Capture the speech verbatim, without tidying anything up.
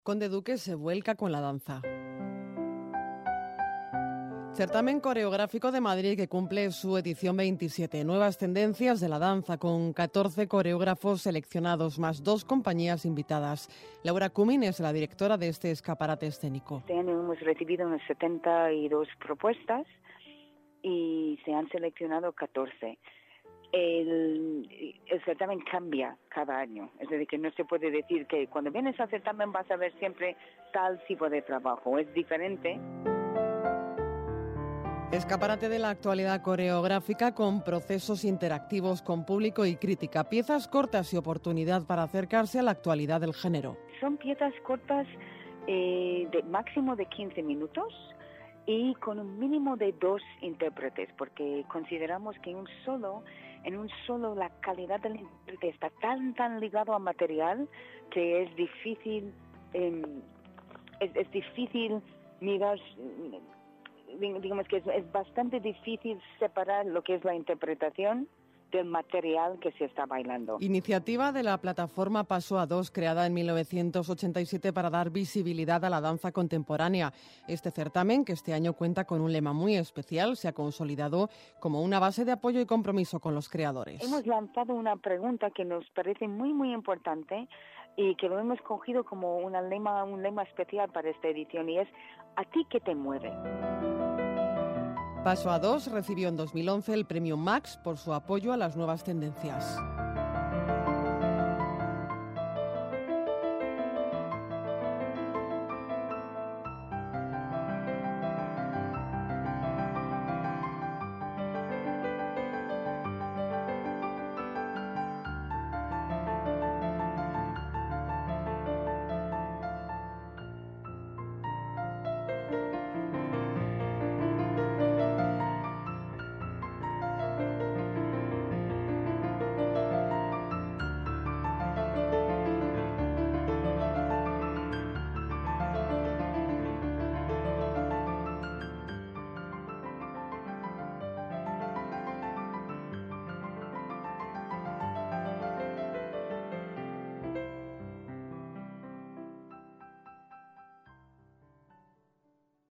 Conde Duque se vuelca con la danza. Certamen coreográfico de Madrid que cumple su edición veintisiete. Nuevas tendencias de la danza con catorce coreógrafos seleccionados más dos compañías invitadas. Laura Cumin es la directora de este escaparate escénico. Este año hemos recibido unas setenta y dos propuestas y se han seleccionado catorce. El, el certamen cambia cada año, es decir, que no se puede decir que cuando vienes al certamen vas a ver siempre tal tipo de trabajo, es diferente. Escaparate de la actualidad coreográfica con procesos interactivos con público y crítica, piezas cortas y oportunidad para acercarse a la actualidad del género. Son piezas cortas eh, de máximo de quince minutos y con un mínimo de dos intérpretes, porque consideramos que en un solo, en un solo la calidad del intérprete está tan tan ligado al material que es difícil, eh, es, es difícil mirar. Digamos que es, es bastante difícil separar lo que es la interpretación del material que se está bailando. Iniciativa de la plataforma Paso a Dos, creada en mil novecientos ochenta y siete para dar visibilidad a la danza contemporánea. Este certamen, que este año cuenta con un lema muy especial, se ha consolidado como una base de apoyo y compromiso con los creadores. Hemos lanzado una pregunta que nos parece muy, muy importante y que lo hemos cogido como una lema, un lema especial para esta edición, y es ¿a ti qué te mueve? Paso a Dos recibió en dos mil once el premio Max por su apoyo a las nuevas tendencias.